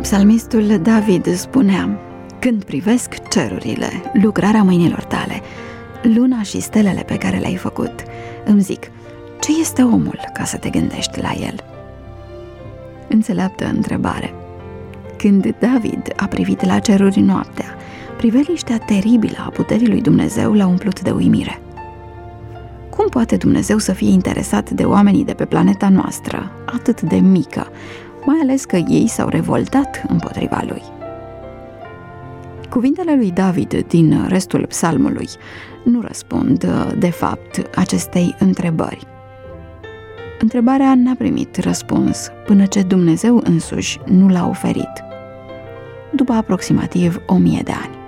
Psalmistul David spunea: când privesc cerurile, lucrarea mâinilor tale, luna și stelele pe care le-ai făcut, îmi zic, ce este omul ca să te gândești la el? Înțeleaptă întrebare. Când David a privit la ceruri noaptea, priveliștea teribilă a puterii lui Dumnezeu l-a umplut de uimire. Cum poate Dumnezeu să fie interesat de oamenii de pe planeta noastră, atât de mică, mai ales că ei s-au revoltat împotriva lui? Cuvintele lui David din restul psalmului nu răspund, de fapt, acestei întrebări. Întrebarea n-a primit răspuns până ce Dumnezeu însuși nu l-a oferit, după aproximativ 1000 de ani.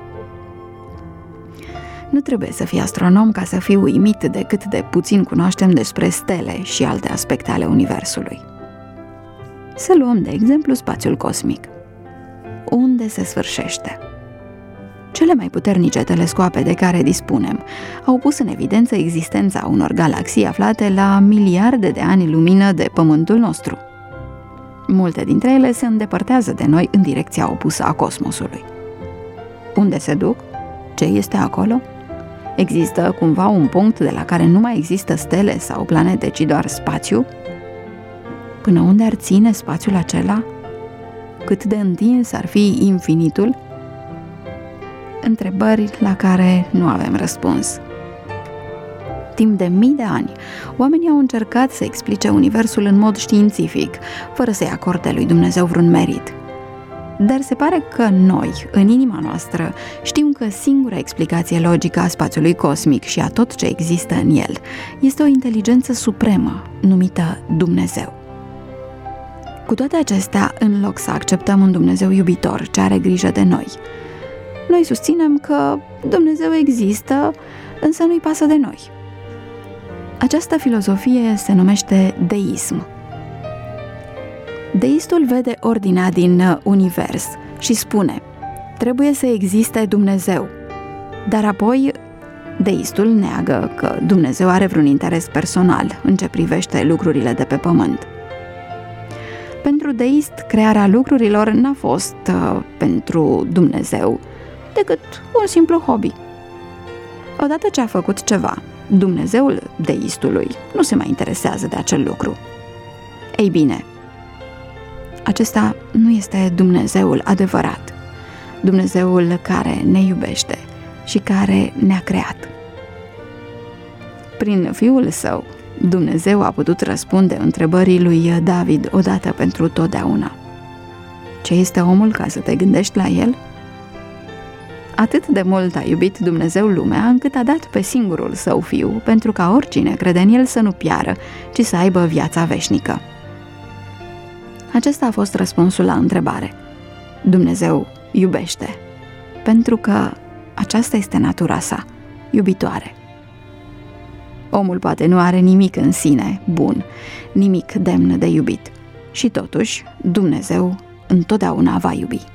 Nu trebuie să fii astronom ca să fii uimit de cât de puțin cunoaștem despre stele și alte aspecte ale Universului. Să luăm, de exemplu, spațiul cosmic. Unde se sfârșește? Cele mai puternice telescoape de care dispunem au pus în evidență existența unor galaxii aflate la miliarde de ani lumină de Pământul nostru. Multe dintre ele se îndepărtează de noi în direcția opusă a cosmosului. Unde se duc? Ce este acolo? Există cumva un punct de la care nu mai există stele sau planete, ci doar spațiu? Până unde ar ține spațiul acela? Cât de întins ar fi infinitul? Întrebări la care nu avem răspuns. Timp de mii de ani, oamenii au încercat să explice Universul în mod științific, fără să-i acorde lui Dumnezeu vreun merit. Dar se pare că noi, în inima noastră, știm că singura explicație logică a spațiului cosmic și a tot ce există în el este o inteligență supremă, numită Dumnezeu. Cu toate acestea, în loc să acceptăm un Dumnezeu iubitor ce are grijă de noi susținem că Dumnezeu există, însă nu-i pasă de noi. Această filozofie se numește deism. Deistul vede ordinea din univers și spune: trebuie să existe Dumnezeu. Dar apoi, deistul neagă că Dumnezeu are vreun interes personal în ce privește lucrurile de pe pământ. Pentru deist, crearea lucrurilor n-a fost pentru Dumnezeu decât un simplu hobby. Odată ce a făcut ceva, Dumnezeul deistului nu se mai interesează de acel lucru. Ei bine, acesta nu este Dumnezeul adevărat, Dumnezeul care ne iubește și care ne-a creat. Prin Fiul Său, Dumnezeu a putut răspunde întrebării lui David odată pentru totdeauna. Ce este omul ca să te gândești la el? Atât de mult a iubit Dumnezeu lumea, încât a dat pe singurul Său Fiu, pentru ca oricine crede în El să nu piară, ci să aibă viața veșnică. Acesta a fost răspunsul la întrebare. Dumnezeu iubește, pentru că aceasta este natura Sa, iubitoare. Omul poate nu are nimic în sine bun, nimic demn de iubit, și totuși Dumnezeu întotdeauna va iubi.